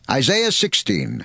Isaiah 16.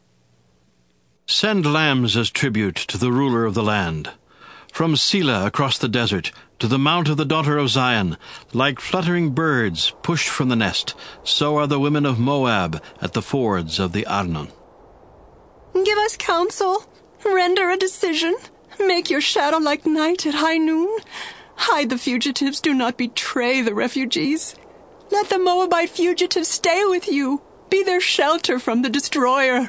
Send lambs as tribute to the ruler of the land. From Selah across the desert to the mount of the daughter of Zion, like fluttering birds pushed from the nest, so are the women of Moab at the fords of the Arnon. Give us counsel, render a decision, make your shadow like night at high noon. Hide the fugitives, do not betray the refugees. Let the Moabite fugitives stay with you, be their shelter from the destroyer.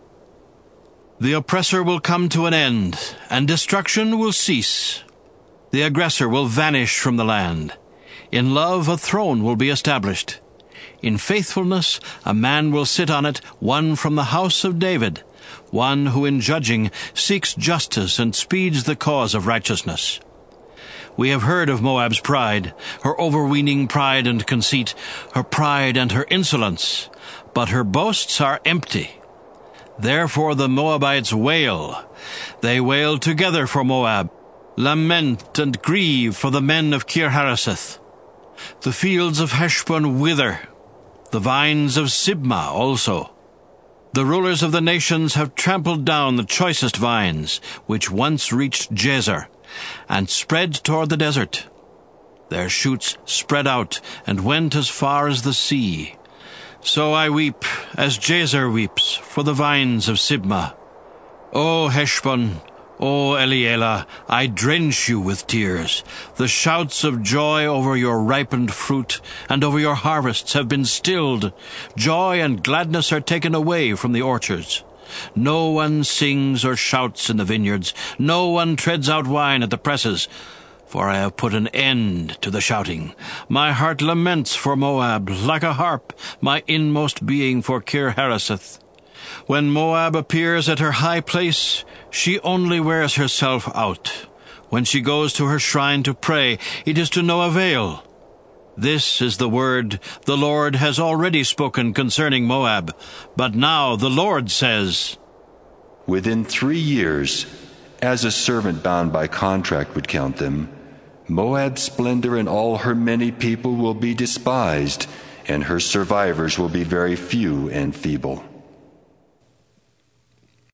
The oppressor will come to an end, and destruction will cease. The aggressor will vanish from the land. In love a throne will be established. In faithfulness a man will sit on it, one from the house of David, one who in judging seeks justice and speeds the cause of righteousness. We have heard of Moab's pride, her overweening pride and conceit, her pride and her insolence, but her boasts are empty. Therefore the Moabites wail. They wail together for Moab, lament and grieve for the men of Kir-Hareseth. The fields of Heshbon wither, the vines of Sibmah also. The rulers of the nations have trampled down the choicest vines, which once reached Jazer, and spread toward the desert. Their shoots spread out and went as far as the sea. So I weep, as Jazer weeps, for the vines of Sibmah. O Heshbon, O Elealeh, I drench you with tears. The shouts of joy over your ripened fruit and over your harvests have been stilled. Joy and gladness are taken away from the orchards. No one sings or shouts in the vineyards. No one treads out wine at the presses. For I have put an end to the shouting. My heart laments for Moab like a harp, my inmost being for Kir-Hareseth. When Moab appears at her high place, she only wears herself out. When she goes to her shrine to pray, it is to no avail. This is the word the Lord has already spoken concerning Moab. But now the Lord says, Within 3 years, as a servant bound by contract would count them, Moab's splendor and all her many people will be despised, and her survivors will be very few and feeble.